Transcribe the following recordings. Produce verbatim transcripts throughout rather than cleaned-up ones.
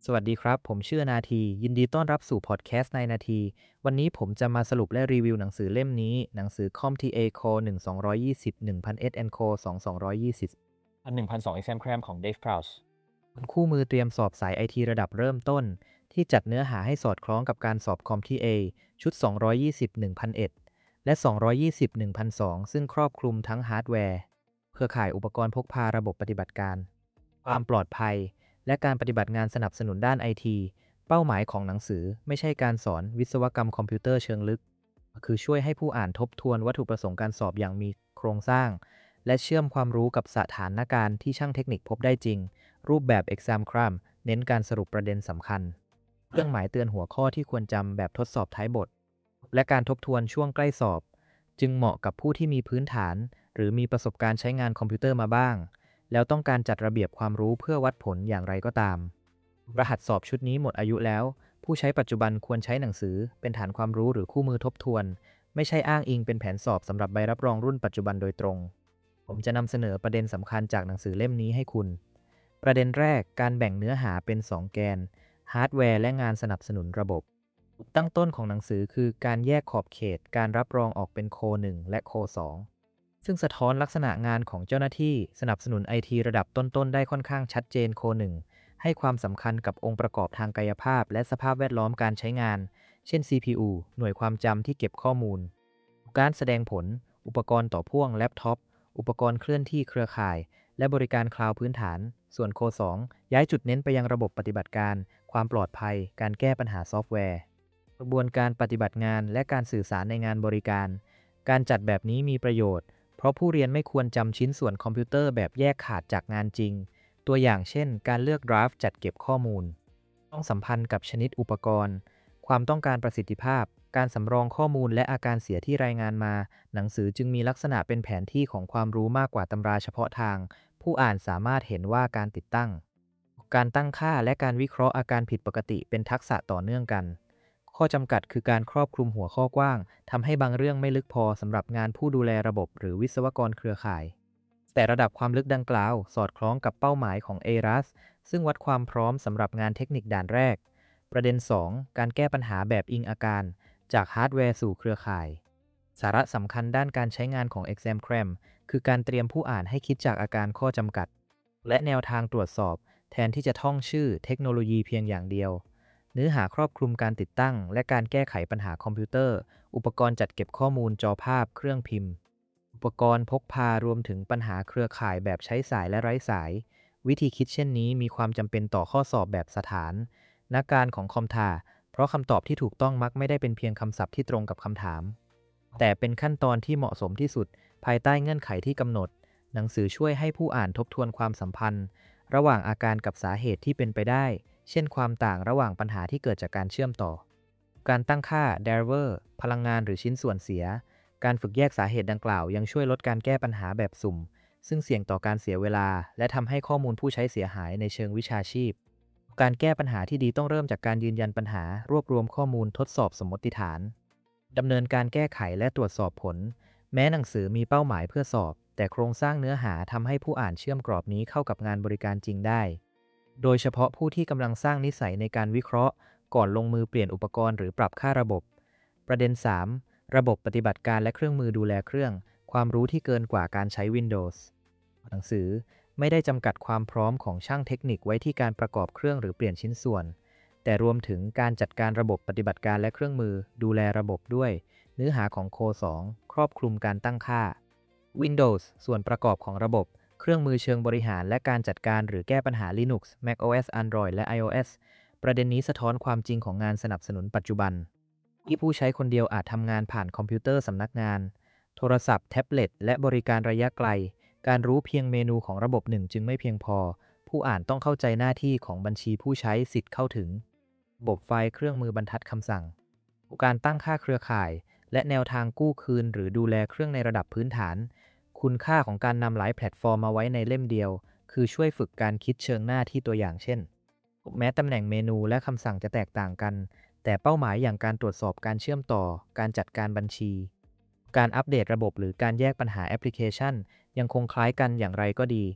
สวัสดีครับผมชื่อนาทียินดีต้อนรับสู่พอดแคสต์ในนาทีวันนี้ผมจะมาสรุปและรีวิวหนังสือเล่มนี้หนังสือ CompTIA Core หนึ่ง สอง ยี่ ศูนย์ หนึ่ง ศูนย์ เอส แอนด์ Co สอง สอง ยี่ ศูนย์อันหนึ่งพันสอง Exam Cram ของ Dave Prowse คู่มือเตรียมสอบสายไอทีระดับเริ่มต้นที่จัดเนื้อหาให้สอดคล้องกับการสอบ CompTIA ชุด สอง ยี่ ศูนย์ หนึ่ง ศูนย์ เอ็ด และ สอง ยี่ ศูนย์ หนึ่ง ศูนย์ สอง ซึ่งครอบคลุมทั้งฮาร์ดแวร์เครือข่ายอุปกรณ์พกพาระบบปฏิบัติการความปลอดภัยและการปฏิบัติงานสนับสนุนด้านไอที เป้าหมายของหนังสือไม่ใช่การสอนวิศวกรรมคอมพิวเตอร์เชิงลึกคือช่วยให้ผู้อ่านทบทวนวัตถุประสงค์การสอบอย่างมีโครงสร้างและเชื่อมความรู้กับสถานการณ์ที่ช่างเทคนิคพบได้จริงรูปแบบ Exam Cram เน้นการสรุปประเด็นสำคัญเครื่องหมายเตือนหัวข้อที่ควรจำแบบทดสอบท้ายบทและการทบทวนช่วงใกล้สอบจึงเหมาะกับผู้ที่มีพื้นฐานหรือมีประสบการณ์ใช้งานคอมพิวเตอร์มาบ้างแล้วต้องการจัดระเบียบความรู้เพื่อวัดผลอย่างไรก็ตามรหัสสอบชุดนี้หมดอายุแล้วผู้ใช้ปัจจุบันควรใช้หนังสือเป็นฐานความรู้หรือคู่มือทบทวนไม่ใช่อ้างอิงเป็นแผนสอบสำหรับใบรับรองรุ่นปัจจุบันโดยตรงผมจะนำเสนอประเด็นสำคัญจากหนังสือเล่มนี้ให้คุณประเด็นแรกการแบ่งเนื้อหาเป็นสองแกนฮาร์ดแวร์และงานสนับสนุนระบบจุดตั้งต้นของหนังสือคือการแยกขอบเขตการรับรองออกเป็นโคหนึ่งและโคสองซึ่งสะท้อนลักษณะงานของเจ้าหน้าที่สนับสนุนไอทีระดับต้นๆได้ค่อนข้างชัดเจนโคหนึ่งให้ความสำคัญกับองค์ประกอบทางกายภาพและสภาพแวดล้อมการใช้งาน เช่น ซี พี ยู หน่วยความจำที่เก็บข้อมูล การแสดงผล อุปกรณ์ต่อพ่วงแล็ปท็อป อุปกรณ์เคลื่อนที่เครือข่าย และบริการคลาวด์พื้นฐาน ส่วนโคสองย้ายจุดเน้นไปยังระบบปฏิบัติการ ความปลอดภัย การแก้ปัญหาซอฟต์แวร์ กระบวนการปฏิบัติงานและการสื่อสารในงานบริการ การจัดแบบนี้มีประโยชน์ เพราะผู้เรียนไม่ควรจำชิ้นส่วนคอมพิวเตอร์แบบแยกขาดจากงานจริง ตัวอย่างเช่น การเลือกดราฟต์จัดเก็บข้อมูล ต้องสัมพันธ์กับชนิดอุปกรณ์ ความต้องการประสิทธิภาพ การสำรองข้อมูลและอาการเสียที่รายงานมา หนังสือจึงมีลักษณะเป็นแผนที่ของความรู้มากกว่าตำราเฉพาะทาง ผู้อ่านสามารถเห็นว่าการติดตั้ง การตั้งค่าและการวิเคราะห์อาการผิดปกติเป็นทักษะต่อเนื่องกัน ข้อจำกัดคือการครอบคลุมหัวข้อกว้างทำให้บางเรื่องไม่ลึกพอสำหรับงานผู้ดูแลระบบหรือวิศวกรเครือข่าย แต่ระดับความลึกดังกล่าวสอดคล้องกับเป้าหมายของ เอ รัส ซึ่งวัดความพร้อมสำหรับงานเทคนิคด่านแรก ประเด็น สอง การแก้ปัญหาแบบอิงอาการจากฮาร์ดแวร์สู่เครือข่าย สาระสำคัญด้านการใช้งานของ Exam Cram คือการเตรียมผู้อ่านให้คิดจากอาการข้อจำกัด และแนวทางตรวจสอบแทนที่จะท่องชื่อเทคโนโลยีเพียงอย่างเดียว เนื้อหาครอบคลุมการติดตั้งและการแก้ไขปัญหาคอมพิวเตอร์ อุปกรณ์จัดเก็บข้อมูลจอภาพเครื่องพิมพ์ อุปกรณ์พกพารวมถึงปัญหาเครือข่ายแบบใช้สายและไร้สาย วิธีคิดเช่นนี้มีความจำเป็นต่อข้อสอบแบบสถานนักการของคอมทาเพราะคำตอบที่ถูกต้องมักไม่ได้เป็นเพียงคำศัพท์ที่ตรงกับคำถาม แต่เป็นขั้นตอนที่เหมาะสมที่สุดภายใต้เงื่อนไขที่กำหนด หนังสือช่วยให้ผู้อ่านทบทวนความสัมพันธ์ระหว่างอาการกับสาเหตุที่เป็นไปได้ เช่นความต่างระหว่างปัญหาที่เกิดจากการเชื่อมต่อ การตั้งค่า driver พลังงานหรือชิ้นส่วนเสีย การฝึกแยกสาเหตุดังกล่าวยังช่วยลดการแก้ปัญหาแบบสุ่ม ซึ่งเสี่ยงต่อการเสียเวลา และทำให้ข้อมูลผู้ใช้เสียหายในเชิงวิชาชีพ การแก้ปัญหาที่ดีต้องเริ่มจากการยืนยันปัญหารวบรวมข้อมูลทดสอบสมมติฐานดำเนินการแก้ไขและตรวจสอบผล แม้หนังสือมีเป้าหมายเพื่อสอบ แต่โครงสร้างเนื้อหาทำให้ผู้อ่านเชื่อมกรอบนี้เข้ากับงานบริการจริงได้ โดยเฉพาะผู้ที่กำลังสร้างนิสัยในการวิเคราะห์ ก่อนลงมือเปลี่ยนอุปกรณ์หรือปรับค่าระบบ ประเด็น สาม ระบบปฏิบัติการและเครื่องมือดูแลเครื่อง ความรู้ที่เกินกว่าการใช้ Windows หนังสือไม่ได้จำกัดความพร้อมของช่างเทคนิคไว้ที่การประกอบเครื่องหรือเปลี่ยนชิ้นส่วน แต่รวมถึงการจัดการระบบปฏิบัติการและเครื่องมือดูแลระบบด้วย เนื้อหาของโคสองครอบคลุมการตั้งค่า Windows ส่วนประกอบของระบบ เครื่องมือเชิงบริหารและการจัดการหรือแก้ปัญหา Linux macOS Android และ iOS ประเด็นนี้สะท้อนความจริงของงานสนับสนุนปัจจุบันที่ผู้ใช้คนเดียวอาจทำงานผ่านคอมพิวเตอร์สำนักงานโทรศัพท์แท็บเล็ตและบริการระยะไกลการรู้เพียงเมนูของระบบหนึ่งจึงไม่เพียงพอผู้อ่านต้องเข้าใจหน้าที่ของบัญชีผู้ใช้สิทธิ์เข้าถึงระบบไฟล์เครื่องมือบรรทัดคำสั่งการตั้งค่าเครือข่ายและแนวทางกู้คืนหรือดูแลเครื่องในระดับพื้นฐานคุณค่าของการนำหลายแพลตฟอร์มมาไว้ในเล่มเดียวคือช่วยฝึกการคิดเชิงหน้าที่ตัวอย่างเช่นแม้ตำแหน่งเมนูและคำสั่งจะแตกต่างกันแต่เป้าหมายอย่างการตรวจสอบการเชื่อมต่อการจัดการบัญชีการอัปเดตระบบหรือการแยกปัญหาแอปพลิเคชันยังคงคล้ายกันอย่างไรก็ดีผ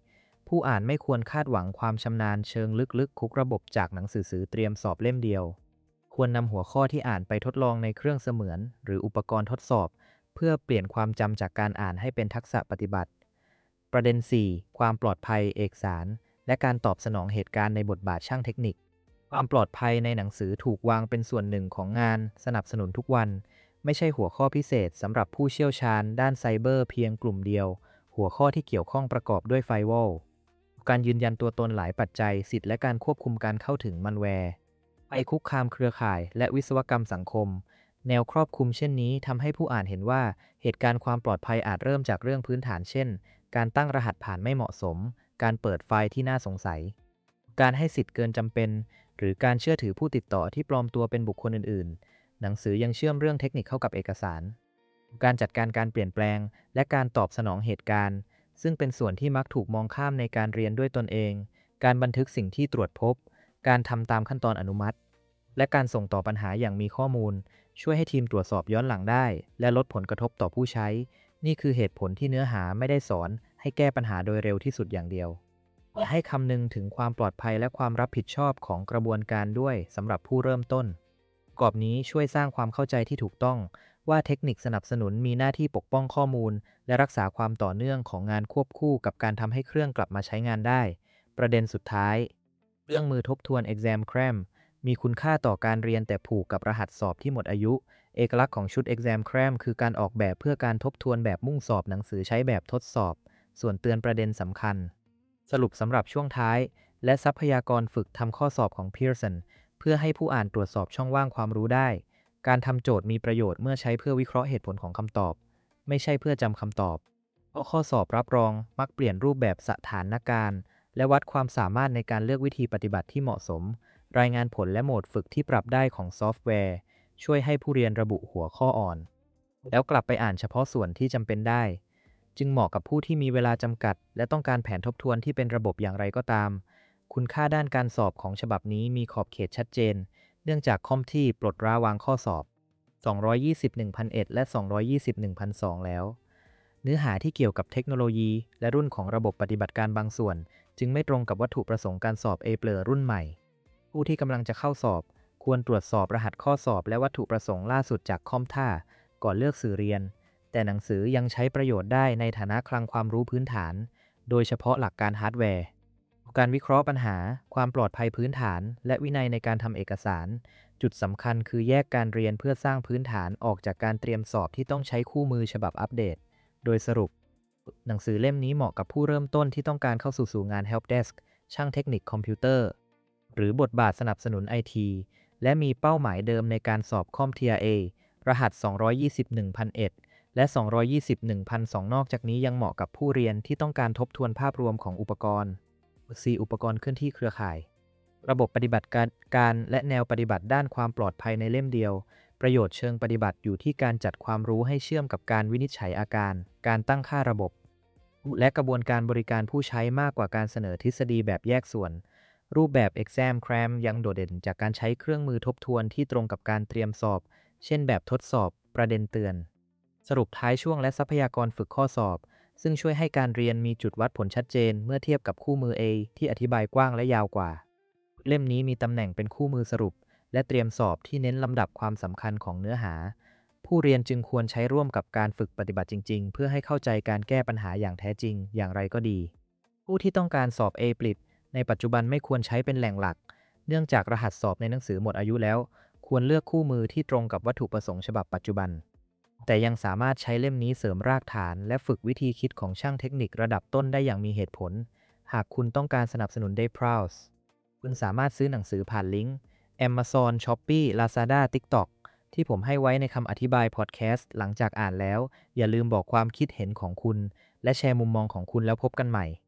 ผู้อ่านไม่ควรคาดหวังความชำนาญเชิงลึกๆคุกระบบจากหนังสือสื่อเตรียมสอบเล่มเดียวควรนำหัวข้อที่อ่านไปทดลองในเครื่องเสมือนหรืออุปกรณ์ทดสอบเพื่อเปลี่ยนความจำจากการอ่านให้เป็นทักษะปฏิบัติประเด็น สี่ ความปลอดภัยเอกสารและการตอบสนองเหตุการณ์ในบทบาทช่างเทคนิคความปลอดภัยในหนังสือถูกวางเป็นส่วนหนึ่งของงานสนับสนุนทุกวันไม่ใช่หัวข้อพิเศษสำหรับผู้เชี่ยวชาญด้านไซเบอร์เพียงกลุ่มเดียวหัวข้อที่เกี่ยวข้องประกอบด้วยไฟวอลการยืนยันตัวตนหลายปัจจัยสิทธิ์และการควบคุมการเข้าถึงมันแวร์ไปคุกคามเครือข่ายและวิศวกรรมสังคมแนวครอบคลุมเช่นนี้ทำให้ผู้อ่านเห็นว่าเหตุการณ์ความปลอดภัยอาจเริ่มจากเรื่องพื้นฐานเช่นการตั้งรหัสผ่านไม่เหมาะสมการเปิดไฟล์ที่น่าสงสัยการให้สิทธิ์เกินจำเป็นหรือการเชื่อถือผู้ติดต่อที่ปลอมตัวเป็นบุคคลอื่นๆหนังสือยังเชื่อมเรื่องเทคนิคเข้ากับเอกสารการจัดการการเปลี่ยนแปลงและการตอบสนองเหตุการณ์ซึ่งเป็นส่วนที่มักถูกมองข้ามในการเรียนด้วยตนเองการบันทึกสิ่งที่ตรวจพบการทำตามขั้นตอนอนุมัติและการส่งต่อปัญหาอย่างมีข้อมูลช่วยให้ทีมตรวจสอบย้อนหลังได้และลดผลกระทบต่อผู้ใช้นี่คือเหตุผลที่เนื้อหาไม่ได้สอนให้แก้ปัญหาโดยเร็วที่สุดอย่างเดียวให้คำนึงถึงความปลอดภัยและความรับผิดชอบของกระบวนการด้วยสำหรับผู้เริ่มต้นกรอบนี้ช่วยสร้างความเข้าใจที่ถูกต้องว่าเทคนิคสนับสนุนมีหน้าที่ปกป้องข้อมูลและรักษาความต่อเนื่องของงานควบคู่กับการทำให้เครื่องกลับมาใช้งานได้ประเด็นสุดท้ายเครื่องมือทบทวน Exam Cram มีคุณค่าต่อการเรียนแต่ผูกกับรหัสสอบที่หมดอายุเอกลักษณ์ของชุด Exam Cram คือการออกแบบเพื่อการทบทวนแบบมุ่งสอบหนังสือใช้แบบทดสอบส่วนเตือนประเด็นสำคัญสรุปสำหรับช่วงท้ายและทรัพยากรฝึกทำข้อสอบของ Pearson เพื่อให้ผู้อ่านตรวจสอบช่องว่างความรู้ได้การทำโจทย์มีประโยชน์เมื่อใช้เพื่อวิเคราะห์เหตุผลของคำตอบไม่ใช่เพื่อจำคำตอบเพราะข้อสอบรับรองมักเปลี่ยนรูปแบบสถานการณ์และวัดความสามารถในการเลือกวิธีปฏิบัติที่เหมาะสมรายงานผลและโหมดฝึกที่ปรับได้ของซอฟต์แวร์ช่วยให้ผู้เรียนระบุหัวข้ออ่อนแล้วกลับไปอ่านเฉพาะส่วนที่จำเป็นได้จึงเหมาะกับผู้ที่มีเวลาจำกัดและต้องการแผนทบทวนที่เป็นระบบอย่างไรก็ตามคุณค่าด้านการสอบของฉบับนี้มีขอบเขตชัดเจนเนื่องจากคอมที่ปลดระวางข้อสอบสองร้อยยี่สิบ หนึ่งพันเอ็ด และ สองร้อยยี่สิบ หนึ่งพันสอง แล้วเนื้อหาที่เกี่ยวกับเทคโนโลยีและรุ่นของระบบปฏิบัติการบางส่วนจึงไม่ตรงกับวัตถุประสงค์การสอบ เอ เปลอ รุ่นใหม่ผู้ที่กำลังจะเข้าสอบควรตรวจสอบรหัสข้อสอบและวัตถุประสงค์ล่าสุดจากคอมท่าก่อนเลือกสื่อเรียนแต่หนังสือยังใช้ประโยชน์ได้ในฐานะคลังความรู้พื้นฐานโดยเฉพาะหลักการฮาร์ดแวร์การวิเคราะห์ปัญหาความปลอดภัยพื้นฐานและวินัยในการทำเอกสารจุดสำคัญคือแยกการเรียนเพื่อสร้างพื้นฐานออกจากการเตรียมสอบที่ต้องใช้คู่มือฉบับอัปเดตโดยสรุปหนังสือเล่มนี้เหมาะกับผู้เริ่มต้นที่ต้องการเข้าสู่สู่งาน Help Desk ช่างเทคนิคคอมพิวเตอร์หรือบทบาทสนับสนุน ไอ ที และมีเป้าหมายเดิมในการสอบคอม ที อาร์ เอ รหัส สองร้อยยี่สิบ หนึ่งพันเอ็ด และ สองร้อยยี่สิบ หนึ่งพันสอง นอกจากนี้ยังเหมาะกับผู้เรียนที่ต้องการทบทวนภาพรวมของอุปกรณ์ ซี อุปกรณ์เคลื่อนที่เครือข่ายระบบปฏิบัติการการและแนวปฏิบัติด้านความปลอดภัยในเล่มเดียวประโยชน์เชิงปฏิบัติอยู่ที่การจัดความรู้ให้เชื่อมกับการวินิจฉัยอาการการตั้งค่าระบบและกระบวนการบริการผู้ใช้มากกว่าการเสนอทฤษฎีแบบแยกส่วนรูปแบบ Exam Cram ยังโดดเด่นจากการใช้เครื่องมือทบทวนที่ตรงกับการเตรียมสอบเช่นแบบทดสอบประเด็นเตือนสรุปท้ายช่วงและทรัพยากรฝึกข้อสอบซึ่งช่วยให้การเรียนมีจุดวัดผลชัดเจนเมื่อเทียบกับคู่มือ A ที่อธิบายกว้างและยาวกว่าเล่มนี้มีตำแหน่งเป็นคู่มือสรุปและเตรียมสอบที่เน้นลำดับความสำคัญของเนื้อหาผู้เรียนจึงควรใช้ร่วมกับการฝึกปฏิบัติจริงๆเพื่อให้เข้าใจการแก้ปัญหาอย่างแท้จริงอย่างไรก็ดีผู้ที่ต้องการสอบ A ปลิตในปัจจุบันไม่ควรใช้เป็นแหล่งหลักเนื่องจากรหัสสอบในหนังสือหมดอายุแล้วควรเลือกคู่มือที่ตรงกับวัตถุประสงค์ฉบับปัจจุบันแต่ยังสามารถใช้เล่มนี้เสริมรากฐานและฝึกวิธีคิดของช่างเทคนิคระดับต้นได้อย่างมีเหตุผลหากคุณต้องการสนับสนุน Dave Prowse คุณสามารถซื้อหนังสือผ่านลิงก์ Amazon Shopee Lazada TikTok ที่ผมให้ไว้ในคำอธิบายพอดแคสต์หลังจากอ่านแล้วอย่าลืมบอกความคิดเห็นของคุณและแชร์มุมมองของคุณแล้วพบกันใหม่